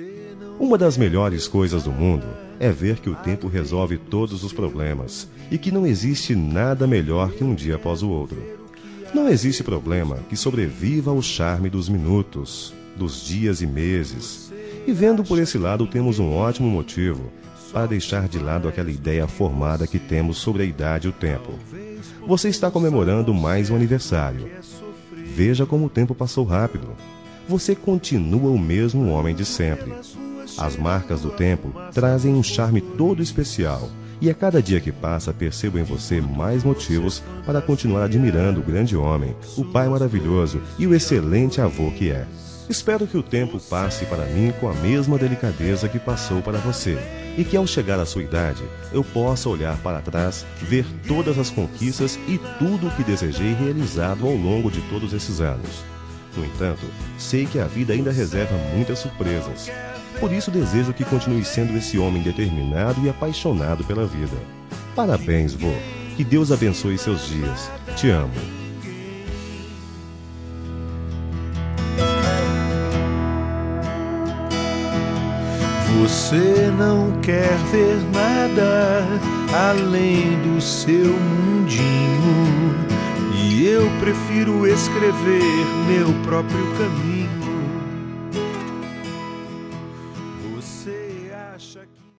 Uma das melhores coisas do mundo é ver que o tempo resolve todos os problemas e que não existe nada melhor que um dia após o outro. Não existe problema que sobreviva ao charme dos minutos, dos dias e meses. E vendo por esse lado, temos um ótimo motivo para deixar de lado aquela ideia formada que temos sobre a idade e o tempo. Você está comemorando mais um aniversário. Veja como o tempo passou rápido. Você continua o mesmo homem de sempre. As marcas do tempo trazem um charme todo especial, e a cada dia que passa percebo em você mais motivos para continuar admirando o grande homem, o pai maravilhoso e o excelente avô que é. Espero que o tempo passe para mim com a mesma delicadeza que passou para você, e que ao chegar à sua idade, eu possa olhar para trás, ver todas as conquistas e tudo o que desejei realizado ao longo de todos esses anos. No entanto, sei que a vida ainda reserva muitas surpresas. Por isso desejo que continue sendo esse homem determinado e apaixonado pela vida. Parabéns, vô. Que Deus abençoe seus dias. Te amo. Você não quer ver nada além do seu mundinho, e eu prefiro escrever meu próprio caminho.